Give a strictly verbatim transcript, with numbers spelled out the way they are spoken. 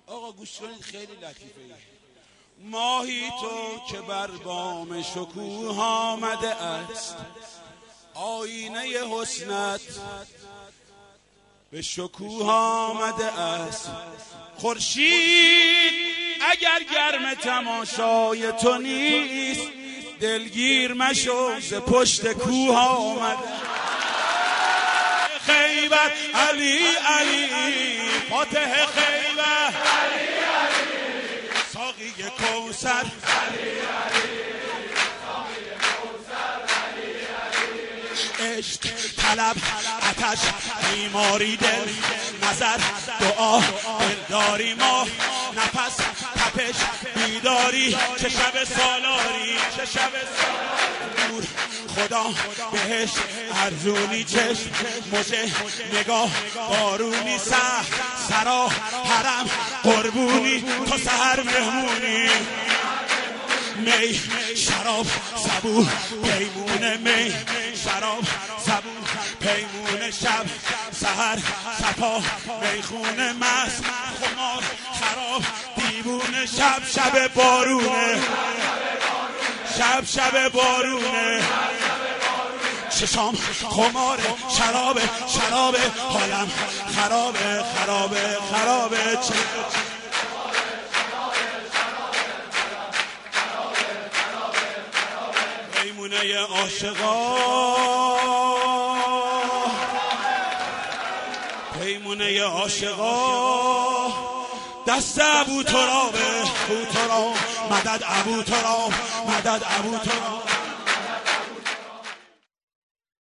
آقا گوش کنید، خیلی لطیفه. ماهی تو که بر بام شکوه آمده است، آینه حسنت به شکوه آمده است. خورشید اگر گرم تماشای تو نیست، دلگیر مشو ز پشت کوه آمده. خیبر علی علی فاتح خیبر علی علی ساقی کوثر علی علی ساقی کوثر علی علی عشق طلب آتش بیماری دل نظر دعا دلداری ما نفس تپش بیداری چه شب سالاری چه شب سالاری خدا بهش ارزونی چشم مژه نگاه بارونی سخت سرا حرم قربونی تو سحر مهمونی می شراب صبور پیمونه می شراب صبور پیمونه شب سحر صفا میخونه مست خمار خراب دیوونه شب شب بارونه شب شب بارونه ششام خمار شراب شراب حالم خرابه خرابه خرابه پیمونه عاشقا پیمونه عاشقا دست ابو ترابه ابو تراب مدد ابو تراب مدد ابو تراب